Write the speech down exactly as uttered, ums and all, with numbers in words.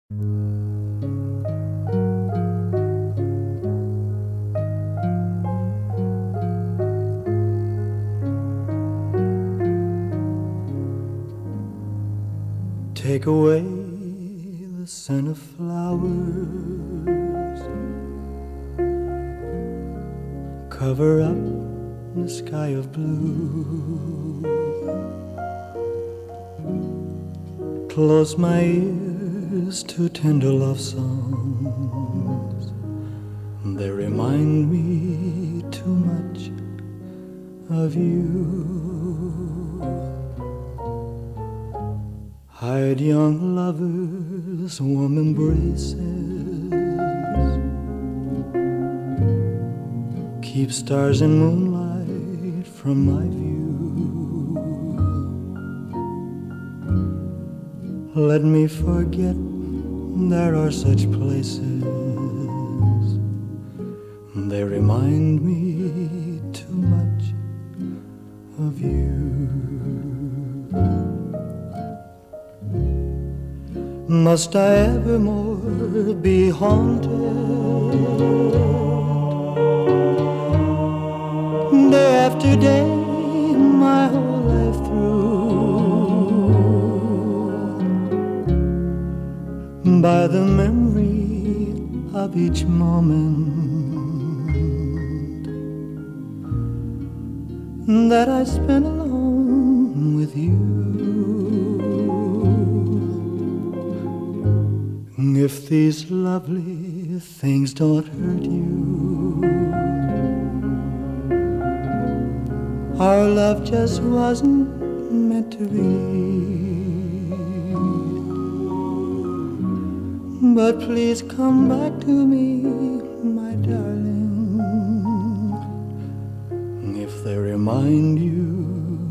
Take away the scent of flowers, cover up the sky of blue, close my ears to tender love songs. They remind me too much of you. Hide young lovers' warm embraces, keep stars and moonlight from my view. Let me forget there are such places, they remind me too much of you. Must I evermore be haunted, day after day, my whole life through, by the memory of each moment that I spent alone with you? If these lovely things don't hurt you, our love just wasn't meant to be. But please come back to me, my darling, if they remind you